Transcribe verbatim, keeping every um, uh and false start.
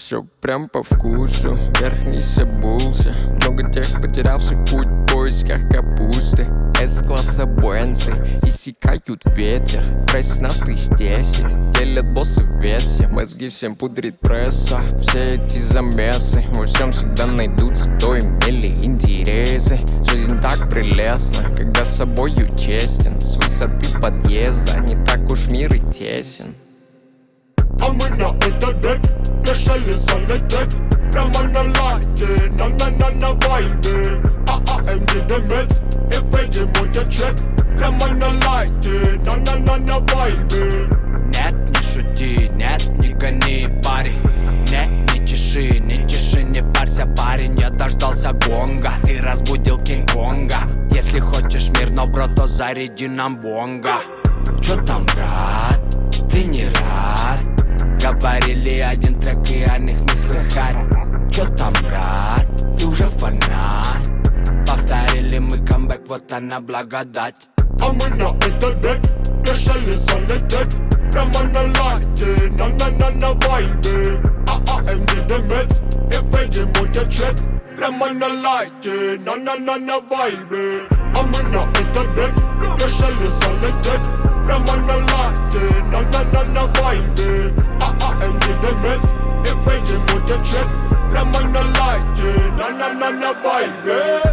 Все прям по вкусу, верх-низ обулся. Много тех, потерявших путь в поисках капусты. С-класса Бенцы иссякают ветер. Пресс нас десять, делят боссы в весе. Мозги всем пудрит пресса. Все эти замесы, во всем всегда найдутся, кто имели интересы. Жизнь так прелестна, когда с собою честен. С высоты подъезда не так уж мир и тесен. А мы на этот дек решили залететь прямо на лайте, на-на-на-на вайбе. А-а-МД Демет и Фейджи мультичек прямо на лайте, на-на-на-на вайбе. Нет, не шути, нет, не гони, парень. Нет, не чеши, не чеши, не парься, парень. Я дождался гонга, ты разбудил Кинг-Конга. Если хочешь мир, но бро, то заряди нам бонга. Чё там, брат? Ты не рад? Говорили один трек и о них не слыхать. Чё там, брат? Ты уже фанат. Повторили мы камбэк, вот она благодать. А мы на этот дек решили залететь прямо на лайте, на-на-на-на вайбе. А-а-МД Демет и Фейджи мультичек прямо на лайте, на-на-на-на вайбе. А мы на этот дек решили залететь прямо на лайте, на-на-на-на вайбе. А-а-МД Демет и Фейджи мультичек прямо на лайте, на-на-на-на вайбе.